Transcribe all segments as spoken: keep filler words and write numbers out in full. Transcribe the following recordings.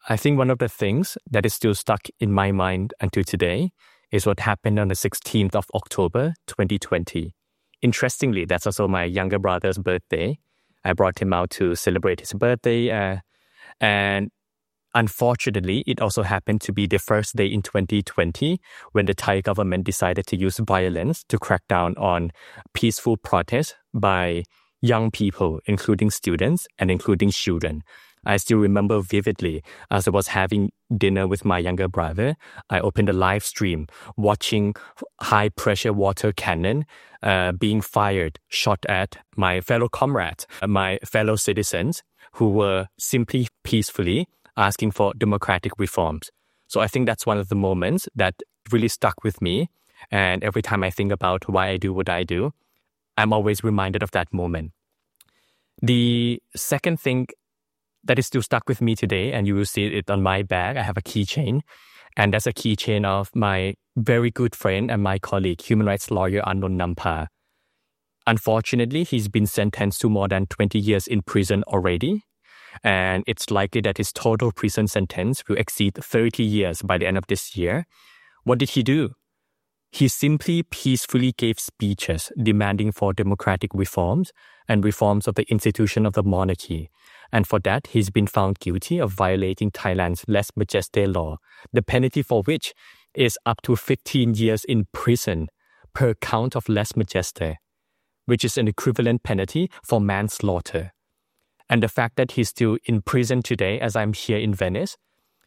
I think one of the things that is still stuck in my mind until today is what happened on the sixteenth of October, twenty twenty. Interestingly, that's also my younger brother's birthday. I brought him out to celebrate his birthday. Uh, and unfortunately, it also happened to be the first day in twenty twenty when the Thai government decided to use violence to crack down on peaceful protests by young people, including students and including children. I still remember vividly as I was having dinner with my younger brother, I opened a live stream watching high-pressure water cannon uh, being fired, shot at my fellow comrades, my fellow citizens who were simply peacefully asking for democratic reforms. So I think that's one of the moments that really stuck with me. And every time I think about why I do what I do, I'm always reminded of that moment. The second thing that is still stuck with me today, and you will see it on my bag. I have a keychain, and that's a keychain of my very good friend and my colleague, human rights lawyer Anon Nampa. Unfortunately, he's been sentenced to more than twenty years in prison already, and it's likely that his total prison sentence will exceed thirty years by the end of this year. What did he do? He simply peacefully gave speeches demanding for democratic reforms and reforms of the institution of the monarchy. And for that, he's been found guilty of violating Thailand's Lèse Majesté law, the penalty for which is up to fifteen years in prison per count of Lèse Majesté, which is an equivalent penalty for manslaughter. And the fact that he's still in prison today, as I'm here in Venice,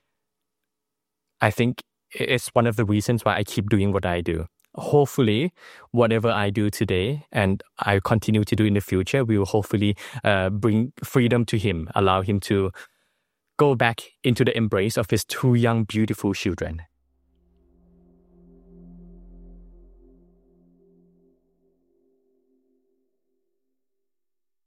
I think it's one of the reasons why I keep doing what I do. Hopefully, whatever I do today and I continue to do in the future will hopefully uh, bring freedom to him, allow him to go back into the embrace of his two young, beautiful children.